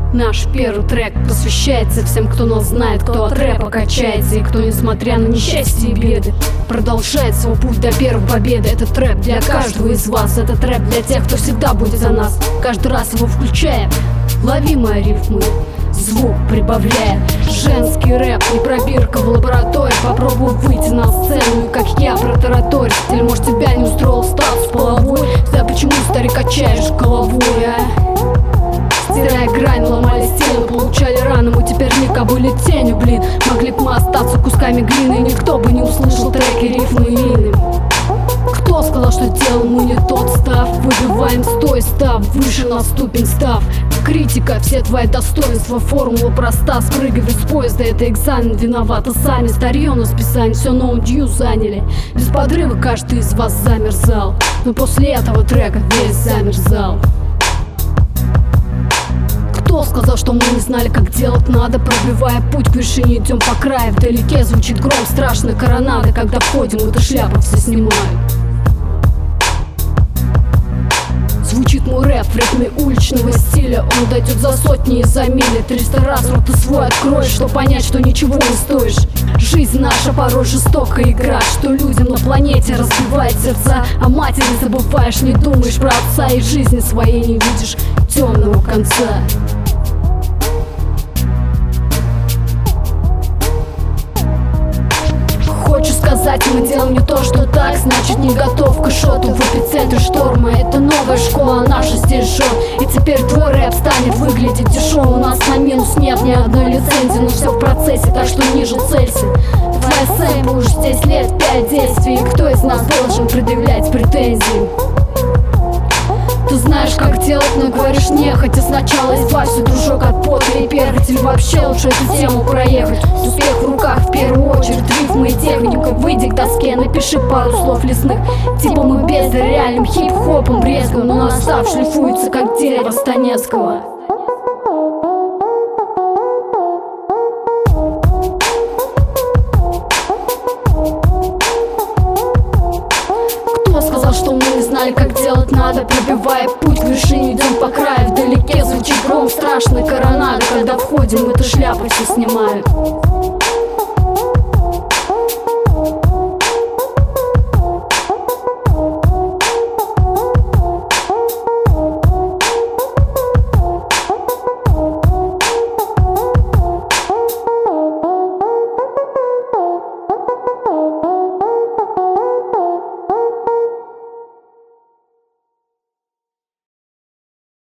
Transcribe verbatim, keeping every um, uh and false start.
Наш первый трек посвящается всем, кто нас знает, кто от рэпа качается и кто, несмотря на несчастье и беды, продолжает свой путь до первой победы. Этот рэп для каждого из вас, этот рэп для тех, кто всегда будет за нас. Каждый раз его включая, лови мои рифмы, звук прибавляя. Женский рэп, не пробирка в лаборатории. Попробуй выйти на сцену и как я протараторить. Или может тебя не устроил статус половой? Да почему, старик, качаешь головой, а? Стирая грань, ломали стену, получали раны. Мы теперь века были тенью, блин. Могли бы мы остаться кусками глины, и никто бы не услышал треки, рифмы и лины. Кто сказал, что делаем мы не тот став? Выбиваем стой, став выше на ступень, став критика, все твои достоинства, формула проста. Спрыгивай с поезда, это экзамен, виноваты сами. Старье на списание, все ноу-дью заняли. Без подрыва каждый из вас замерзал, но после этого трека весь замерзал. Кто сказал, что мы не знали, как делать надо? Пробивая путь к вершине, идем по краю. Вдалеке звучит гром, страшная коронада. Когда входим, это шляпа все снимают. Звучит мой рэп в ритме уличного стиля. Он дойдет за сотни и за мили. Триста раз рот ты свой откроешь, чтобы понять, что ничего не стоишь. Жизнь наша порой жестокая игра, что людям на планете разбивает сердца. О матери забываешь, не думаешь про отца, и жизни своей не видишь темного конца. Хочу сказать, мы делаем не то, что так, значит не готов к шоту в эпицентре шторма. Это новая школа, наша здесь жжет. И теперь твой рэп станет выглядеть дешево. У нас на минус нет ни одной лицензии, но все в процессе, так что ниже целься. Твоя сэмпл уже здесь лет пять действий, и кто из нас должен предъявлять претензии? Ты знаешь, как делать, но говоришь нехотя. Сначала избавься, дружок, от пота и перхоти. Или вообще лучше эту тему проехать. Успех в руках в первую очередь, рифмы и техника. Выйди к доске, напиши пару слов лесных. Типа мы без реальным хип-хопом брезгуем, но наш став шлифуется, как дерево Станецкого. Что мы не знали, как делать надо? Пробивая путь к вершине, идем по краю. Вдалеке звучит гром, страшная коронада. Когда входим, эта шляпа все снимают.